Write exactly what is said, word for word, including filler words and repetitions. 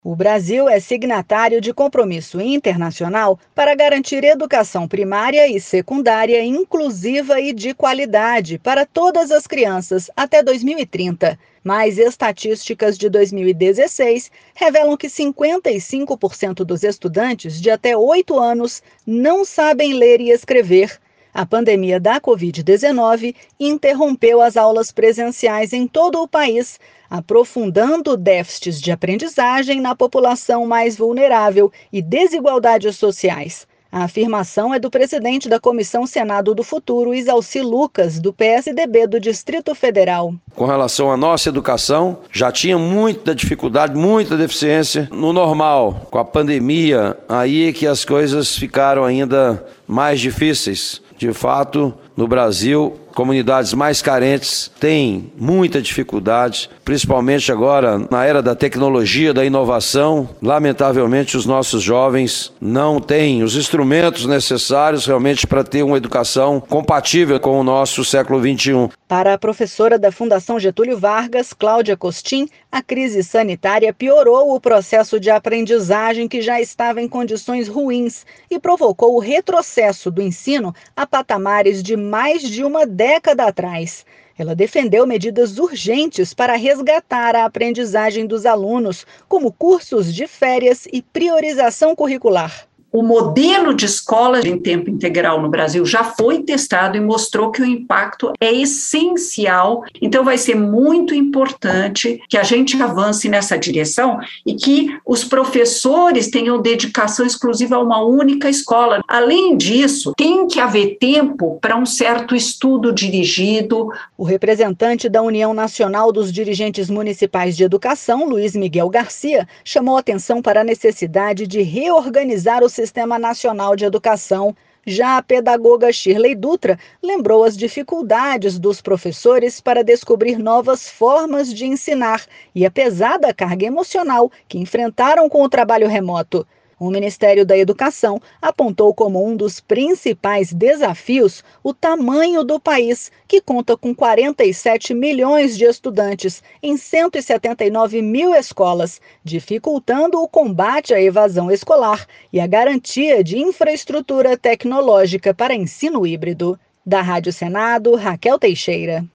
O Brasil é signatário de compromisso internacional para garantir educação primária e secundária inclusiva e de qualidade para todas as crianças até dois mil e trinta. Mas estatísticas de dois mil e dezesseis revelam que cinquenta e cinco por cento dos estudantes de até oito anos não sabem ler e escrever. A pandemia da covid dezenove interrompeu as aulas presenciais em todo o país, aprofundando déficits de aprendizagem na população mais vulnerável e desigualdades sociais. A afirmação é do presidente da Comissão Senado do Futuro, Isalci Lucas, do P S D B do Distrito Federal. Com relação à nossa educação, já tinha muita dificuldade, muita deficiência no normal. Com a pandemia, aí é que as coisas ficaram ainda mais difíceis. De fato, no Brasil, comunidades mais carentes têm muita dificuldade, principalmente agora na era da tecnologia, da inovação. Lamentavelmente, os nossos jovens não têm os instrumentos necessários realmente para ter uma educação compatível com o nosso século vinte e um. Para a professora da Fundação Getúlio Vargas, Cláudia Costin, a crise sanitária piorou o processo de aprendizagem que já estava em condições ruins e provocou o retrocesso do ensino a patamares de mais de uma década atrás. Ela defendeu medidas urgentes para resgatar a aprendizagem dos alunos, como cursos de férias e priorização curricular. O modelo de escola em tempo integral no Brasil já foi testado e mostrou que o impacto é essencial. Então, vai ser muito importante que a gente avance nessa direção e que os professores tenham dedicação exclusiva a uma única escola. Além disso, tem que haver tempo para um certo estudo dirigido. O representante da União Nacional dos Dirigentes Municipais de Educação, Luiz Miguel Garcia, chamou atenção para a necessidade de reorganizar o Sistema Nacional de Educação. Já a pedagoga Shirley Dutra lembrou as dificuldades dos professores para descobrir novas formas de ensinar e a pesada carga emocional que enfrentaram com o trabalho remoto. O Ministério da Educação apontou como um dos principais desafios o tamanho do país, que conta com quarenta e sete milhões de estudantes em cento e setenta e nove mil escolas, dificultando o combate à evasão escolar e a garantia de infraestrutura tecnológica para ensino híbrido. Da Rádio Senado, Raquel Teixeira.